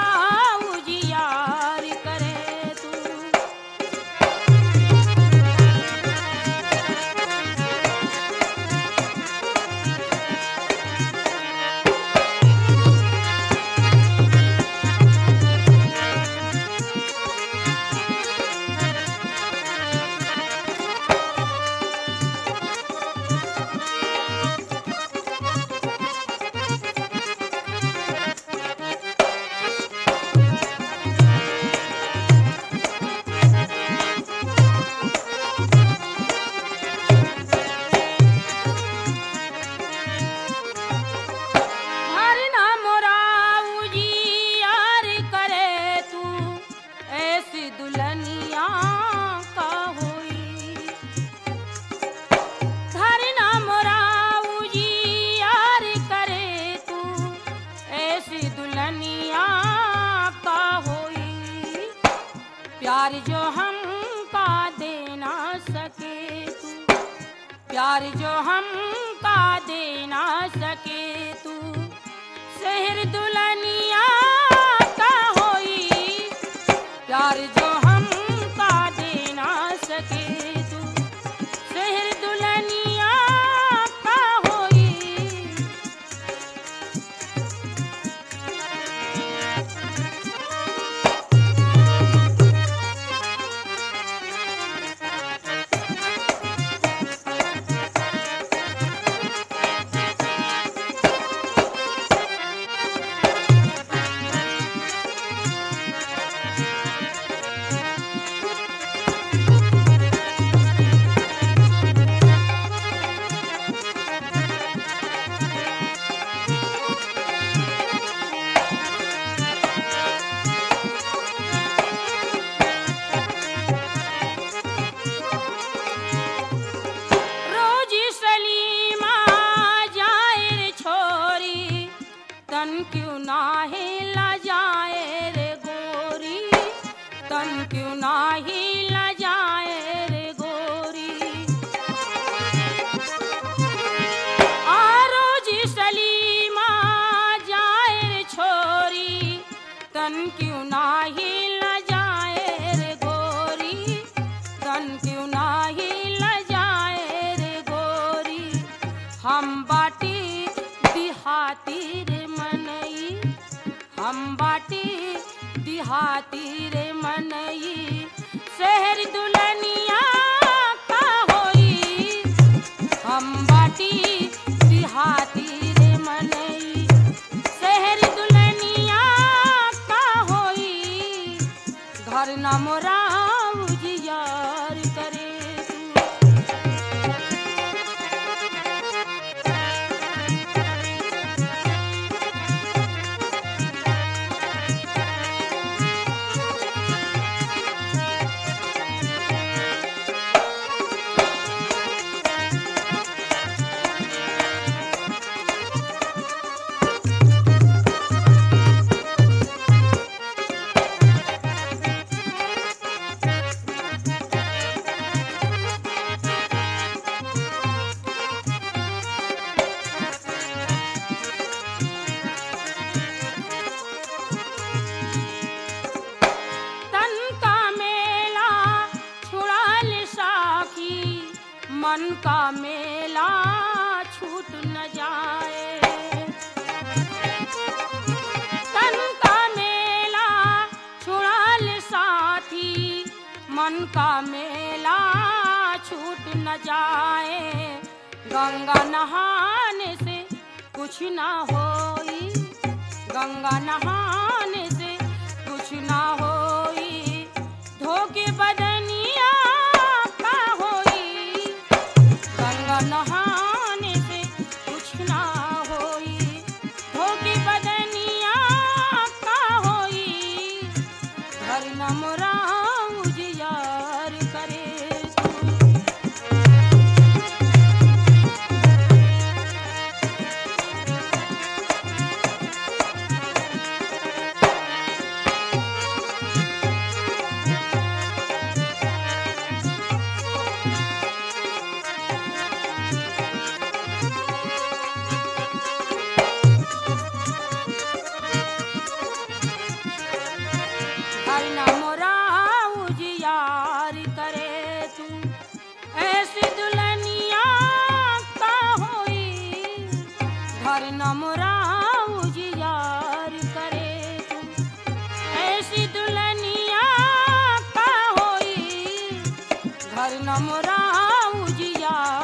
उजियार करे तू। धरना मोरा उजियार करे तू, ऐसी दुल्हनिया का होई। धरना मोरा उजियार करे तू, ऐसी दुल्हनिया का होई। प्यार जो हमका दे ना सके तू, प्यार जो हमका दे ना सके तू, शहर दुल्हनिया का होई। प्यार जो हमका दे ना सके तू, शहर दुल्हनिया का होई। रोजी सलीमा जाए रे छोरी, तन क्यों ना हिला जाए रे गोरी, तन क्यों ना हिला जाए रे गोरी। आ रोजी सलीमा जाए रे छोरी, तन क्यों ना हिला जाए रे गोरी, तन क्यों ना हिला जाए रे गोरी। हम बाटी दिहाती रे मनई, हम बाटी दिहाती रे मनई, शहर दुल्हनिया का होई। हम बाटी दिहाती रे मनई, शहर दुल्हनिया का होई। घर न मोरा उजियार करे तू। तन का मेला छुड़ा ले साखी, मन का मेला छूट न जाए। तन का मेला छुड़ा ले साथी, मन का मेला छूट न जाए। गंगा नहाने से कुछ ना होई, गंगा नहाने से कुछ ना होई। धोके बदनिया का होई, गंगा नहाने से कुछ ना होई। धोके बदनिया का होई। घर न मोरा उजियार करे तू। घर न मोरा उजिया